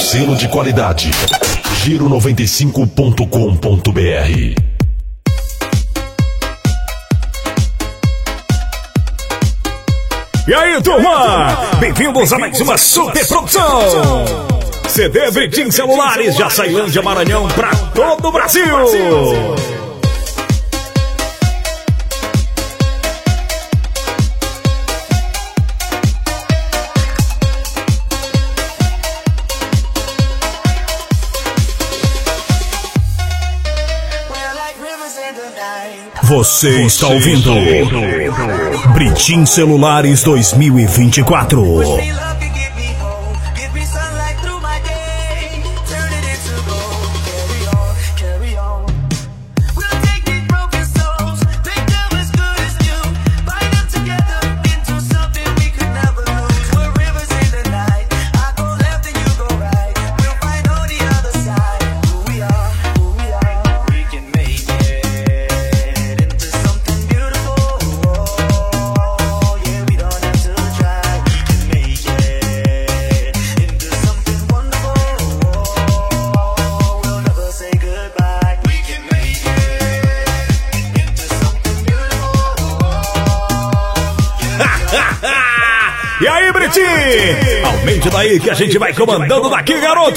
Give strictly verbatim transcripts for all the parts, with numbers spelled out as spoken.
selo de qualidade. Giro noventa e cinco ponto com ponto br. E aí, turma? Bem-vindos a mais uma super produção. C D Britim Celulares de Açailândia, Maranhão, pra todo o Brasil. Você está ouvindo Britim Celulares dois mil e vinte e quatro. E aí, Britim? Aumente daí que a gente vai comandando daqui, garoto!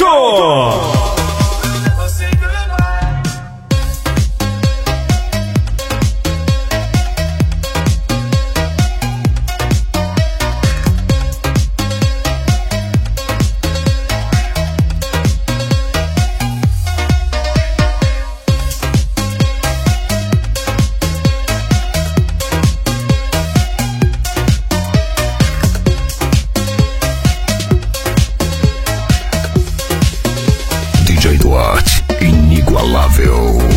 D J Duarte, inigualável.